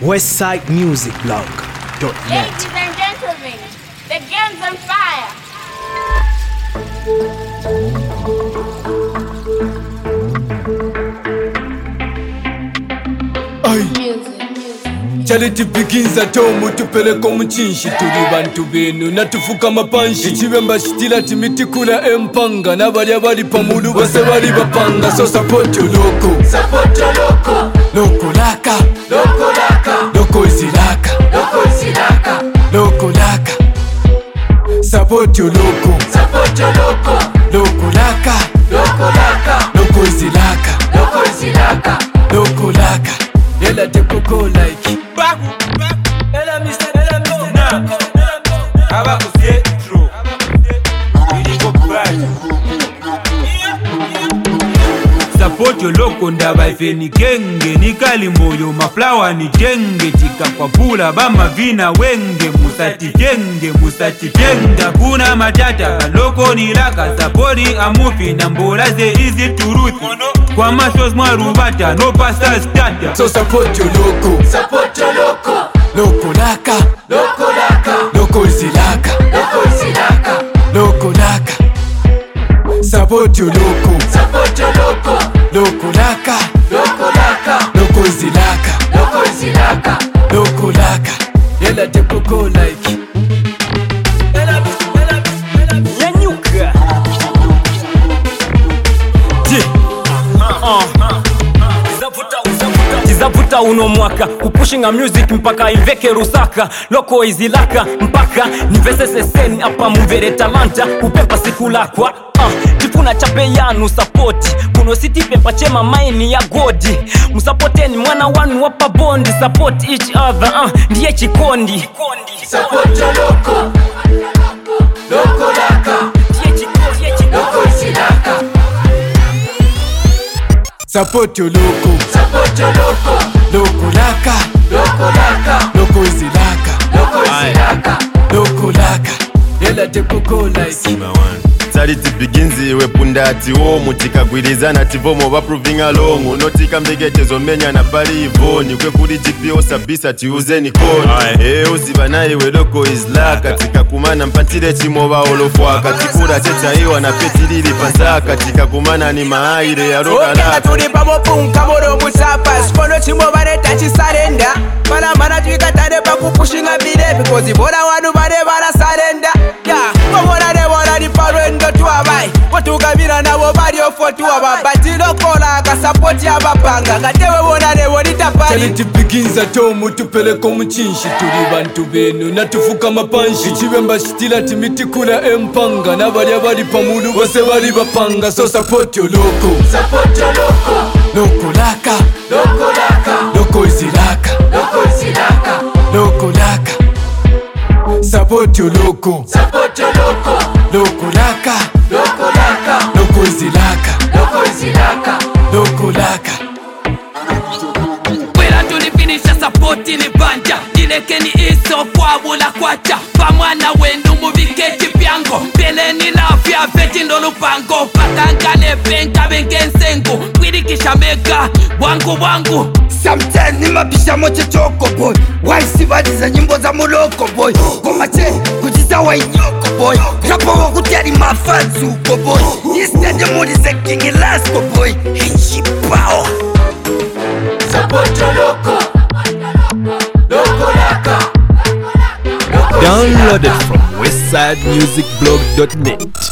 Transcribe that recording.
westsidemusicblog.net. Ladies and gentlemen, the game's on fire. Charity begins at home tupeleka omuchinshi tuli bantu benu natufuka mapanshi ichibemba shitila timitikula empanga nabali abali pamulu bose bali bapanga so support your local local laka local zilaka local laka support your local local laka local zilaka local laka yela tekoko like ela Mr. Aba kusietro iliko pride support your local ndaba ifeni kenge nikali moyo maflower ni jenge tika kwa pula bama vina wenge musati jenge kuna matata loko ni laka sapori amufi na mbolaze easy to root kwa mashos marubata no pasta starter so support your local local laka local zilaka local laka support your local local laka local zilaka local laka yela tekoko like Yanyuka Tizavuta uno mwaka kupushinga music mpaka iveke rusaka loko izilaka mpaka nivese seseni apa muvere talanta kupepa siku lakwa tifuna chape yanu support kuno city pepa chema maini ya godi musapoteni mwana wanu wapa bondi support each other ndiye chikondi support your local laka local zilaka support your local local laka local zilaka local laka yela tekoko like Charity begins iwe pundati wo mutikagwirizana tivomo ba proving along unotika mbegetezo menya na pali ivoni kwe kuri GPO sabisa tiuzeni code usiba naye we loko is laka tika kumana mpantire chimoba olofwa katikura checha iwa na petilili pasaka tika kumana ni maaire ya roka laka tuli pamo punka moro musapa skono chimoba reta chisarenda mana twikatane pakupushinga bile because bora wanu bare bara sarenda komona ne bora ni parendo tuwabai watukabira nabo bali ofotu wababatilo kola ka support ya bapanga katewe bona ne bonita pali Charity begins at home tupeleka omuchinshi tuli bantu benu natufuka mapanshi ichibemba shitila timitikula empanga nabali abali pamulu bose bali bapanga so support your local local laka local zilaka local laka support your local local laka local zilaka local laka Wera tulifinisha sapoti ni banja Dilekeni iso kwa bula kwacha Pamwana wenu mubikechi piango Beleni lafya veti ndo lupango Patankale penka bengensengu Kwirikisha mega wangu Sometimes ni mapisha moche choko boy Waisi vadiza nyimbo za muloko boy Komache kujiza wa inyoko boy Rapo wakutiari mafanzu uko boy Istende muri ze kingi lasko boy Hinjipao support your local laka Downloaded from westsidemusicblog.net.